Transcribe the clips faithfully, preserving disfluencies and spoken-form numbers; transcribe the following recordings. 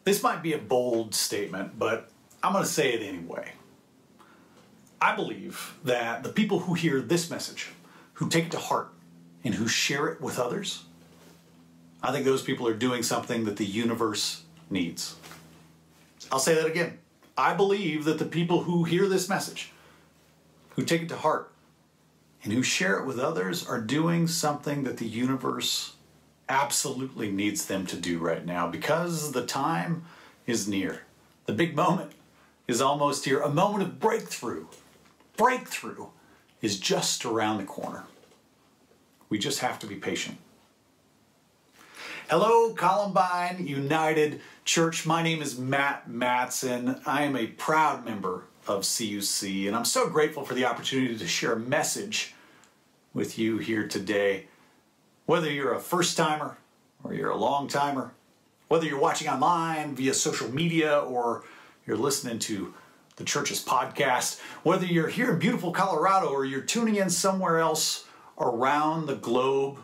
This might be a bold statement, but I'm going to say it anyway. I believe that the people who hear this message, who take it to heart, and who share it with others, I think those people are doing something that the universe needs. I'll say that again. I believe that the people who hear this message, who take it to heart, and who share it with others are doing something that the universe absolutely needs them to do right now, because the time is near. The big moment is almost here. A moment of breakthrough. Breakthrough is just around the corner. We just have to be patient. Hello, Columbine United Church. My name is Matt Matson. I am a proud member of C U C, and I'm so grateful for the opportunity to share a message with you here today. Whether you're a first-timer or you're a long-timer, whether you're watching online via social media or you're listening to the church's podcast, whether you're here in beautiful Colorado or you're tuning in somewhere else around the globe,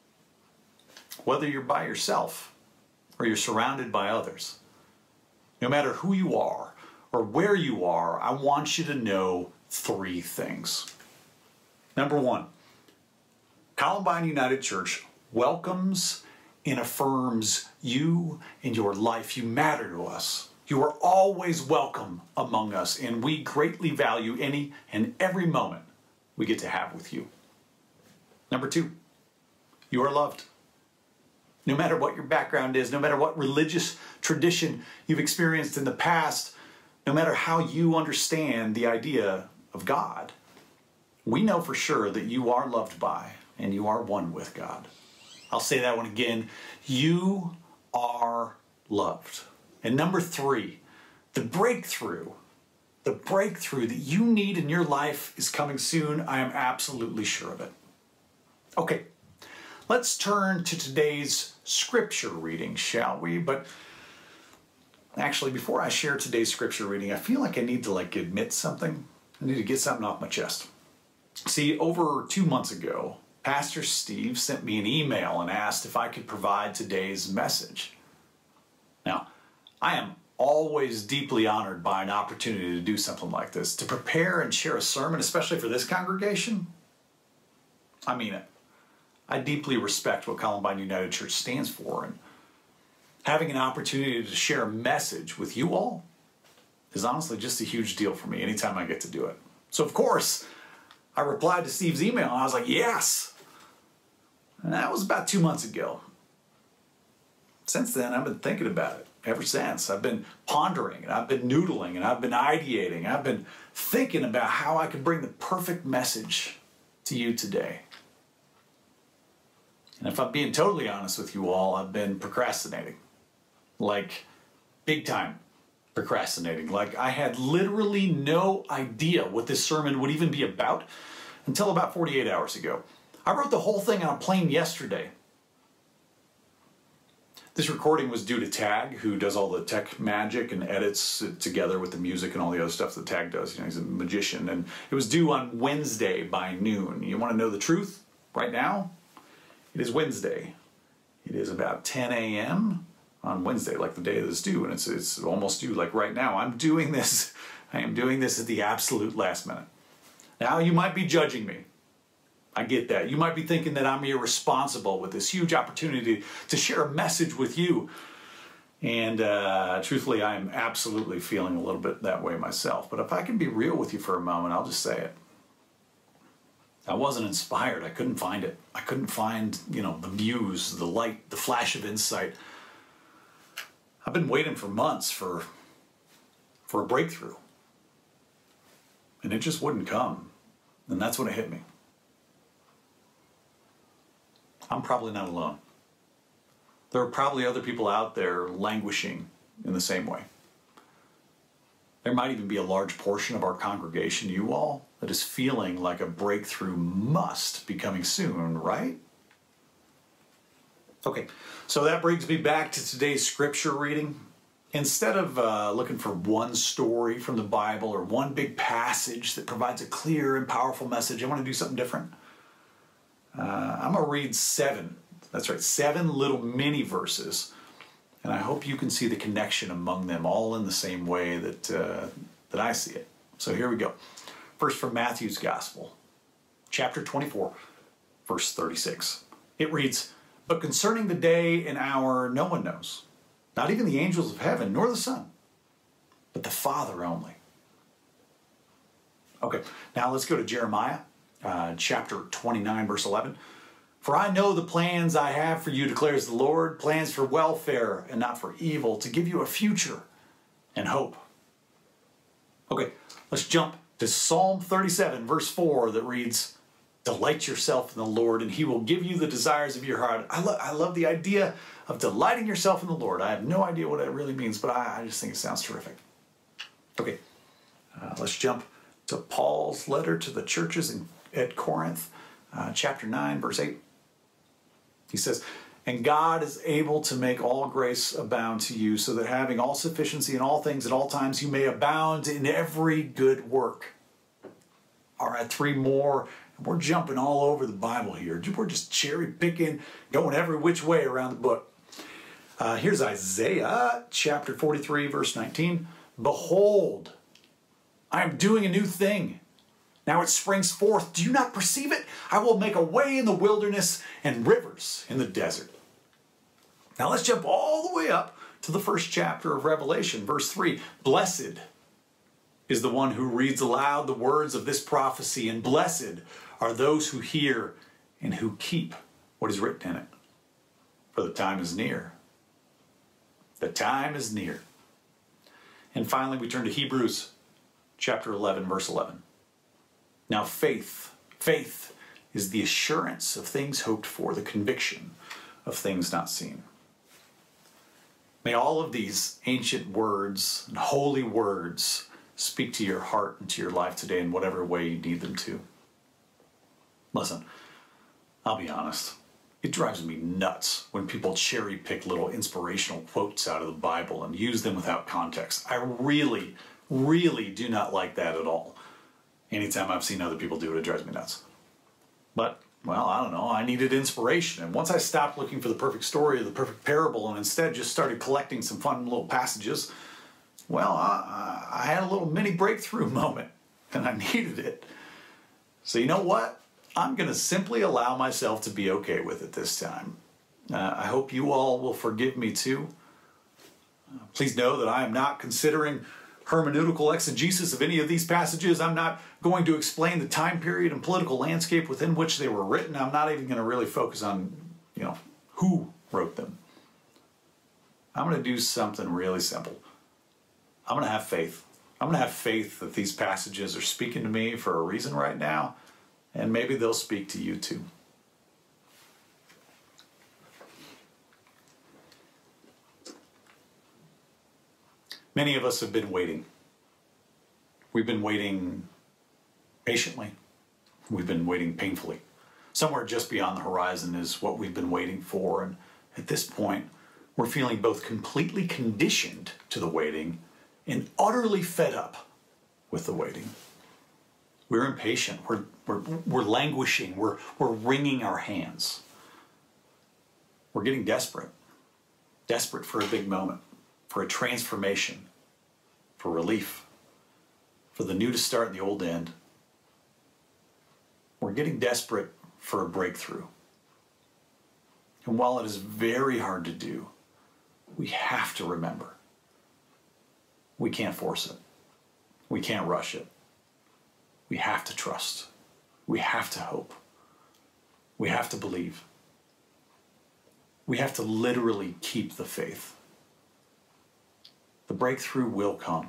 whether you're by yourself or you're surrounded by others, no matter who you are or where you are, I want you to know three things. Number one, Columbine United Church welcomes and affirms you and your life. You matter to us. You are always welcome among us, and we greatly value any and every moment we get to have with you. Number two, you are loved. No matter what your background is, no matter what religious tradition you've experienced in the past, no matter how you understand the idea of God, we know for sure that you are loved by and you are one with God. I'll say that one again. You are loved. And number three, the breakthrough, the breakthrough that you need in your life is coming soon. I am absolutely sure of it. Okay, let's turn to today's scripture reading, shall we? But actually, before I share today's scripture reading, I feel like I need to like admit something. I need to get something off my chest. See, over two months ago, Pastor Steve sent me an email and asked if I could provide today's message. Now, I am always deeply honored by an opportunity to do something like this, to prepare and share a sermon, especially for this congregation. I mean it. I deeply respect what Columbine United Church stands for, and having an opportunity to share a message with you all is honestly just a huge deal for me anytime I get to do it. So of course, I replied to Steve's email and I was like, yes. And that was about two months ago. Since then, I've been thinking about it ever since. I've been pondering and I've been noodling and I've been ideating. I've been thinking about how I could bring the perfect message to you today. And if I'm being totally honest with you all, I've been procrastinating. Like, big time procrastinating. Like, I had literally no idea what this sermon would even be about until about forty-eight hours ago. I wrote the whole thing on a plane yesterday. This recording was due to Tag, who does all the tech magic and edits it together with the music and all the other stuff that Tag does. You know, he's a magician. And it was due on Wednesday by noon. You want to know the truth right now? It is Wednesday. It is about ten a m on Wednesday, like the day that it's due, and it's it's almost due like right now. I'm doing this, I am doing this at the absolute last minute. Now, you might be judging me. I get that. You might be thinking that I'm irresponsible with this huge opportunity to share a message with you. And uh, truthfully, I am absolutely feeling a little bit that way myself. But if I can be real with you for a moment, I'll just say it. I wasn't inspired. I couldn't find it. I couldn't find, you know, the muse, the light, the flash of insight. I've been waiting for months for, for a breakthrough. And it just wouldn't come. And that's when it hit me. I'm probably not alone. There are probably other people out there languishing in the same way. There might even be a large portion of our congregation, you all, that is feeling like a breakthrough must be coming soon, right? Okay, so that brings me back to today's scripture reading. Instead of uh, looking for one story from the Bible or one big passage that provides a clear and powerful message, I want to do something different. Uh, I'm going to read seven, that's right, seven little mini verses And I hope you can see the connection among them all in the same way that, uh, that I see it. So here we go. First from Matthew's Gospel, chapter twenty-four, verse thirty-six. It reads, "But concerning the day and hour no one knows, not even the angels of heaven, nor the Son, but the Father only." Okay, now let's go to Jeremiah, uh, chapter twenty-nine, verse eleven. "For I know the plans I have for you, declares the Lord, plans for welfare and not for evil, to give you a future and hope." Okay, let's jump to Psalm thirty-seven, verse four, that reads, "Delight yourself in the Lord, and he will give you the desires of your heart." I, lo- I love the idea of delighting yourself in the Lord. I have no idea what it really means, but I, I just think it sounds terrific. Okay, uh, let's jump to Paul's letter to the churches in, at Corinth, uh, chapter nine, verse eight. He says, "And God is able to make all grace abound to you, so that having all sufficiency in all things at all times, you may abound in every good work." All right, three more. We're jumping all over the Bible here. We're just cherry picking, going every which way around the book. Uh, here's Isaiah chapter forty-three, verse nineteen. "Behold, I am doing a new thing. Now it springs forth. Do you not perceive it? I will make a way in the wilderness and rivers in the desert." Now let's jump all the way up to the first chapter of Revelation, verse three. "Blessed is the one who reads aloud the words of this prophecy, and blessed are those who hear and who keep what is written in it. For the time is near." The time is near. And finally, we turn to Hebrews chapter eleven, verse eleven. "Now faith, faith is the assurance of things hoped for, the conviction of things not seen." May all of these ancient words and holy words speak to your heart and to your life today in whatever way you need them to. Listen, I'll be honest. It drives me nuts when people cherry pick little inspirational quotes out of the Bible and use them without context. I really, really do not like that at all. Anytime I've seen other people do it, it drives me nuts. But, well, I don't know. I needed inspiration. And once I stopped looking for the perfect story or the perfect parable and instead just started collecting some fun little passages, well, I, I had a little mini breakthrough moment, and I needed it. So you know what? I'm going to simply allow myself to be okay with it this time. Uh, I hope you all will forgive me too. Uh, please know that I am not considering hermeneutical exegesis of any of these passages. I'm not going to explain the time period and political landscape within which they were written. I'm not even going to really focus on, you know, who wrote them. I'm going to do something really simple. I'm going to have faith. I'm going to have faith that these passages are speaking to me for a reason right now, and maybe they'll speak to you too. Many of us have been waiting. We've been waiting patiently. We've been waiting painfully. Somewhere just beyond the horizon is what we've been waiting for, and at this point, we're feeling both completely conditioned to the waiting and utterly fed up with the waiting. We're impatient. We're, we're, we're languishing. We're, we're wringing our hands. We're getting desperate. Desperate for a big moment, for a transformation, for relief, for the new to start and the old to end. We're getting desperate for a breakthrough. And while it is very hard to do, we have to remember, we can't force it. We can't rush it. We have to trust. We have to hope. We have to believe. We have to literally keep the faith. The breakthrough will come.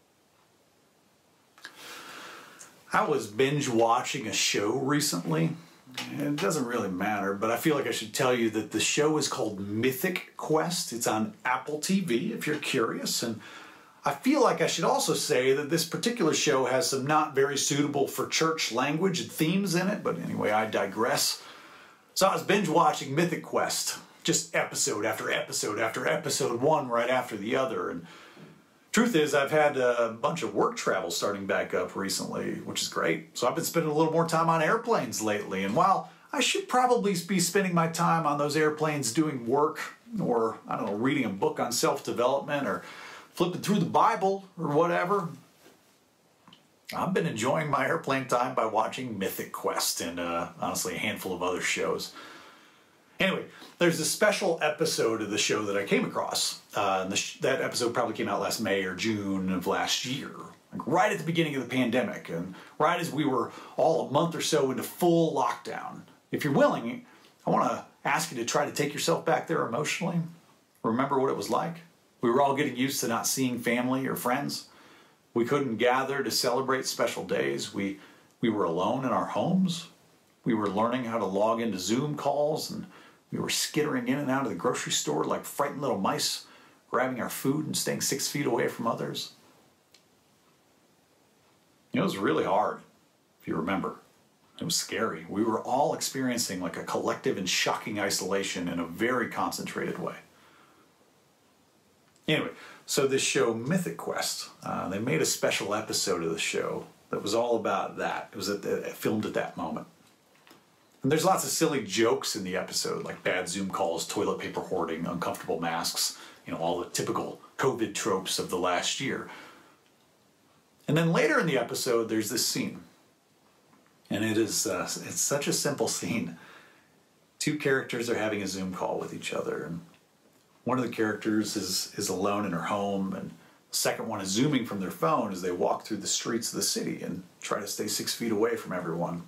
I was binge watching a show recently. It doesn't really matter, but I feel like I should tell you that the show is called Mythic Quest. It's on Apple T V if you're curious. And I feel like I should also say that this particular show has some not very suitable for church language and themes in it, but anyway, I digress. So I was binge watching Mythic Quest, just episode after episode after episode, one right after the other. And truth is, I've had a bunch of work travel starting back up recently, which is great. So I've been spending a little more time on airplanes lately. And while I should probably be spending my time on those airplanes doing work, or, I don't know, reading a book on self-development or flipping through the Bible or whatever. I've been enjoying my airplane time by watching Mythic Quest and uh, honestly a handful of other shows. Anyway, there's a special episode of the show that I came across. Uh, and the sh- that episode probably came out last May or June of last year, like right at the beginning of the pandemic, and right as we were all a month or so into full lockdown. If you're willing, I want to ask you to try to take yourself back there emotionally. Remember what it was like. We were all getting used to not seeing family or friends. We couldn't gather to celebrate special days. We, we were alone in our homes. We were learning how to log into Zoom calls, and we were skittering in and out of the grocery store like frightened little mice, grabbing our food and staying six feet away from others. It was really hard, if you remember. It was scary. We were all experiencing like a collective and shocking isolation in a very concentrated way. Anyway, so this show, Mythic Quest, uh, they made a special episode of the show that was all about that. It was at the, filmed at that moment. And there's lots of silly jokes in the episode, like bad Zoom calls, toilet paper hoarding, uncomfortable masks, you know, all the typical COVID tropes of the last year. And then later in the episode, there's this scene. And it is, uh, it's such a simple scene. Two characters are having a Zoom call with each other. And one of the characters is, is alone in her home, and the second one is zooming from their phone as they walk through the streets of the city and try to stay six feet away from everyone.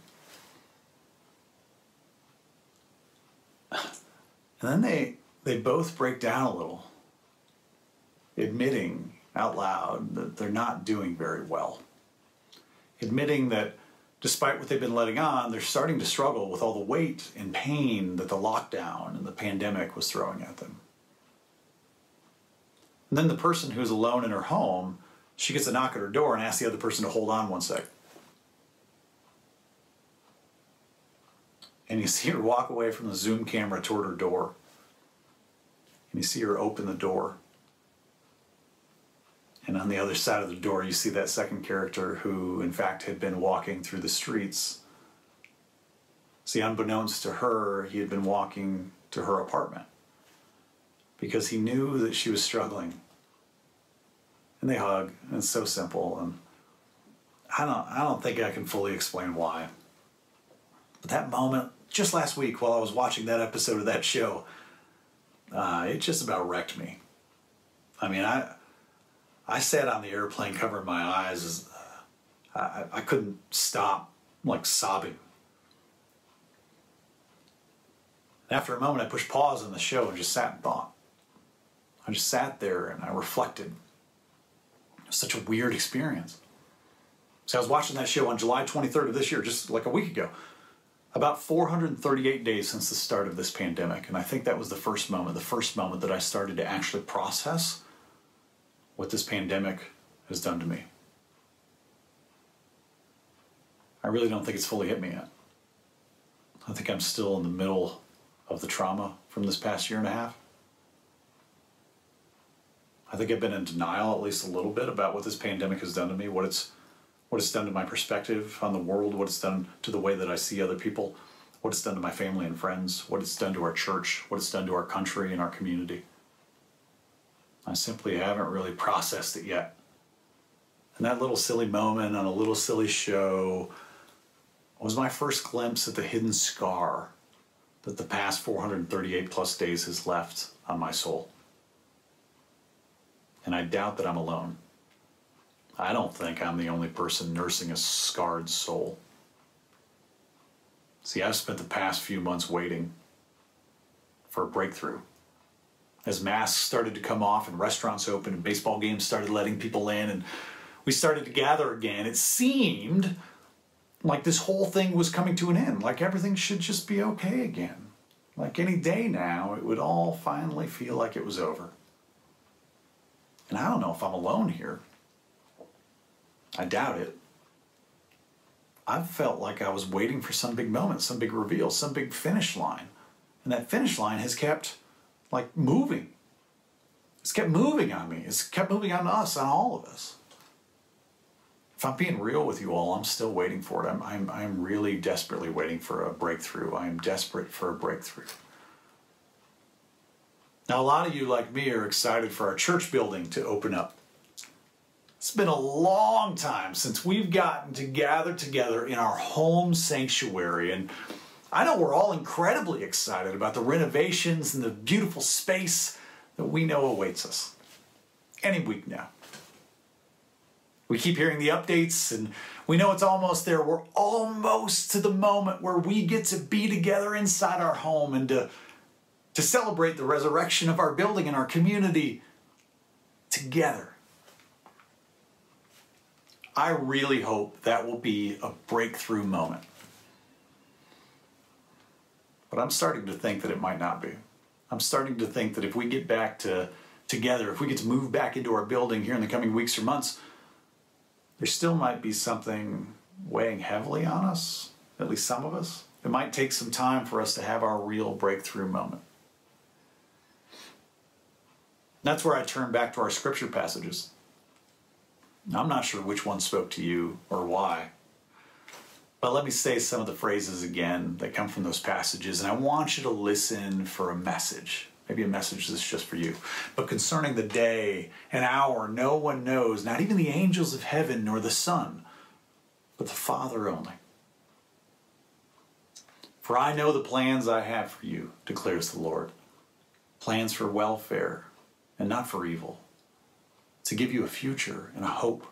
And then they, they both break down a little, admitting out loud that they're not doing very well. Admitting that despite what they've been letting on, they're starting to struggle with all the weight and pain that the lockdown and the pandemic was throwing at them. And then the person who's alone in her home, she gets a knock at her door and asks the other person to hold on one sec. And you see her walk away from the Zoom camera toward her door. And you see her open the door. And on the other side of the door, you see that second character who, in fact, had been walking through the streets. See, unbeknownst to her, he had been walking to her apartment because he knew that she was struggling. And they hug, and it's so simple. And I don't, I don't think I can fully explain why. But that moment, just last week while I was watching that episode of that show, uh, it just about wrecked me. I mean, I I sat on the airplane covering my eyes. As, uh, I, I couldn't stop, like, sobbing. After a moment, I pushed pause on the show and just sat and thought. I just sat there and I reflected. It was such a weird experience. So I was watching that show on July twenty-third of this year, just like a week ago. About four hundred thirty-eight days since the start of this pandemic. And I think that was the first moment, the first moment that I started to actually process what this pandemic has done to me. I really don't think it's fully hit me yet. I think I'm still in the middle of the trauma from this past year and a half. I think I've been in denial at least a little bit about what this pandemic has done to me, what it's what it's done to my perspective on the world, what it's done to the way that I see other people, what it's done to my family and friends, what it's done to our church, what it's done to our country and our community. I simply haven't really processed it yet. And that little silly moment on a little silly show was my first glimpse at the hidden scar that the past four hundred thirty-eight plus days has left on my soul. And I doubt that I'm alone. I don't think I'm the only person nursing a scarred soul. See, I've spent the past few months waiting for a breakthrough. As masks started to come off and restaurants opened and baseball games started letting people in and we started to gather again, it seemed like this whole thing was coming to an end, like everything should just be okay again. Like any day now, it would all finally feel like it was over. And I don't know if I'm alone here. I doubt it. I've felt like I was waiting for some big moment, some big reveal, some big finish line. And that finish line has kept, like, moving. It's kept moving on me. It's kept moving on us, on all of us. If I'm being real with you all, I'm still waiting for it. I'm, I'm, I'm really desperately waiting for a breakthrough. I am desperate for a breakthrough. Now, a lot of you, like me, are excited for our church building to open up. It's been a long time since we've gotten to gather together in our home sanctuary, and I know we're all incredibly excited about the renovations and the beautiful space that we know awaits us any week now. We keep hearing the updates, and we know it's almost there. We're almost to the moment where we get to be together inside our home and to to celebrate the resurrection of our building and our community together. I really hope that will be a breakthrough moment. But I'm starting to think that it might not be. I'm starting to think that if we get back to together, if we get to move back into our building here in the coming weeks or months, there still might be something weighing heavily on us, at least some of us. It might take some time for us to have our real breakthrough moment. That's where I turn back to our scripture passages. I'm not sure which one spoke to you or why, but let me say some of the phrases again that come from those passages, and I want you to listen for a message. Maybe a message that's just for you. But concerning the day and hour, no one knows, not even the angels of heaven nor the Son, but the Father only. For I know the plans I have for you, declares the Lord. Plans for welfare and not for evil, to give you a future and a hope.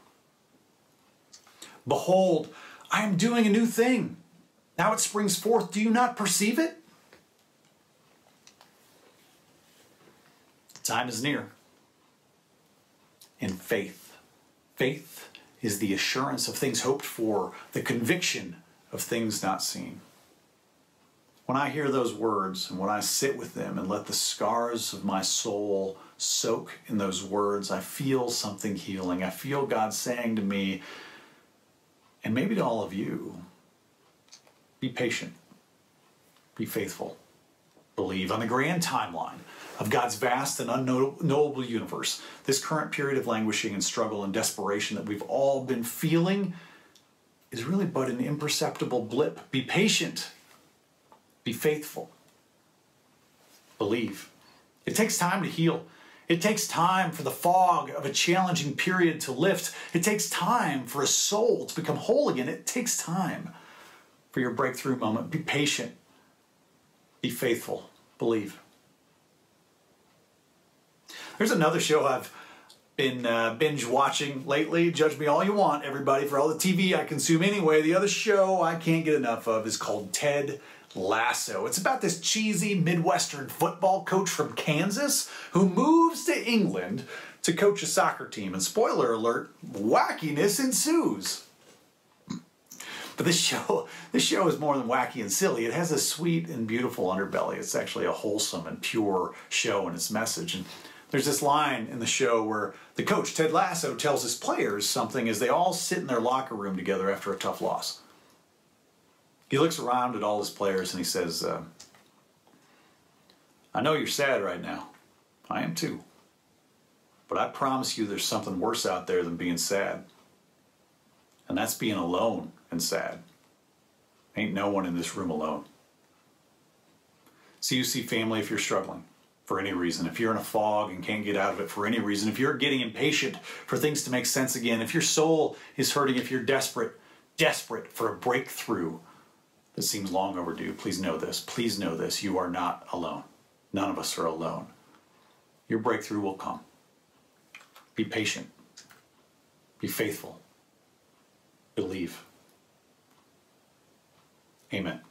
Behold, I am doing a new thing. Now it springs forth. Do you not perceive it? The time is near. In faith. Faith is the assurance of things hoped for, the conviction of things not seen. When I hear those words and when I sit with them and let the scars of my soul soak in those words, I feel something healing. I feel God saying to me, and maybe to all of you, be patient, be faithful, believe. On the grand timeline of God's vast and unknowable universe, this current period of languishing and struggle and desperation that we've all been feeling is really but an imperceptible blip. Be patient. Be faithful. Believe. It takes time to heal. It takes time for the fog of a challenging period to lift. It takes time for a soul to become whole again. It takes time for your breakthrough moment. Be patient. Be faithful. Believe. There's another show I've been uh, binge watching lately. Judge me all you want, everybody, for all the T V I consume anyway. The other show I can't get enough of is called Ted Lasso. It's about this cheesy Midwestern football coach from Kansas who moves to England to coach a soccer team. And spoiler alert, wackiness ensues. But this show, this show is more than wacky and silly. It has a sweet and beautiful underbelly. It's actually a wholesome and pure show in its message. And there's this line in the show where the coach, Ted Lasso, tells his players something as they all sit in their locker room together after a tough loss. He looks around at all his players and he says, uh, I know you're sad right now. I am too. But I promise you there's something worse out there than being sad. And that's being alone and sad. Ain't no one in this room alone. C U C family, if you're struggling for any reason, if you're in a fog and can't get out of it for any reason, if you're getting impatient for things to make sense again, if your soul is hurting, if you're desperate, desperate for a breakthrough that seems long overdue, please know this. Please know this. You are not alone. None of us are alone. Your breakthrough will come. Be patient. Be faithful. Believe. Amen.